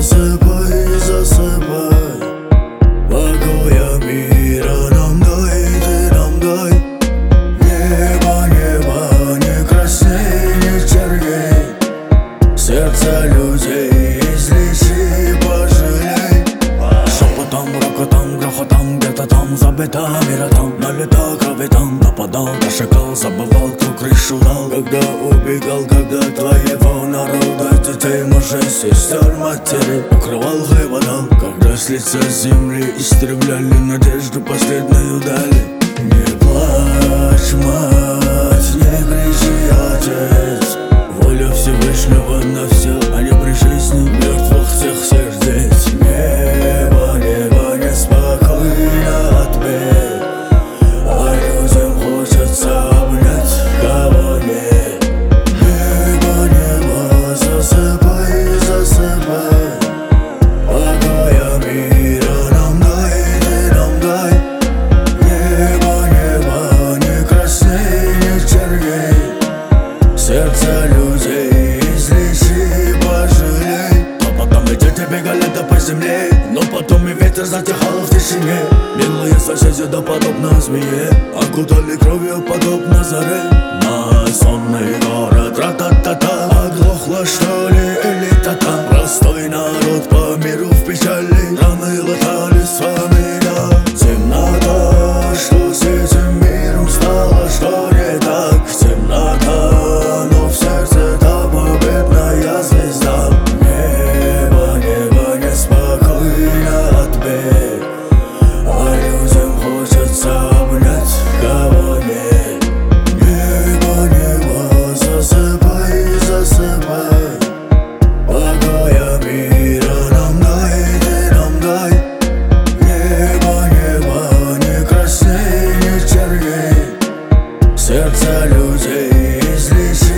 засыпай, засыпай. Покоя мира нам дай, ты нам дай. Небо, небо, не красней, не черней. Сердца людей излечи, пожалей. Шепотом, рокотом, грохотом, где-то там забыта мира там. На лета кроветом нападал, дошагал, забывал, кто крышу дал. Когда убегал, когда твоего народа, детей, мужей, сестер, матери укрывал, хлеба дал. Когда с лица земли истребляли надежду последнюю дали. Не плачь, мать, не кричи, отец. Воля Всевышнего на все, а не при жизни мертвых всех сердец. Небо, небо неспокойно от бед, а людям хочется обнять, кого нет. Небо, небо, засыпай, засыпай. Покоя мира нам дай, ты нам дай. Небо, небо, не красней, не черней. Сердца людей излечи, пожалей. Но потом и дети бегали да по земле, но потом и ветер затихал в тишине. Милые соседи да подобно змее окутали кровью подобно заре. На сонный город ра-та-та-та. Оглохла что ли элита-та? Простой народ по миру в печали, раны латали с вами, да. Темнота, что с этим миром стало, что не так? Темнота, но в сердце та победная звезда. Небо, небо неспокойно от бед, а людям хочется обнять, кого нет. Небо, небо, засыпай, засыпай. Покоя мира нам дай, ты нам дай. Небо, небо, не красней, не черней. Сердца людей излечи.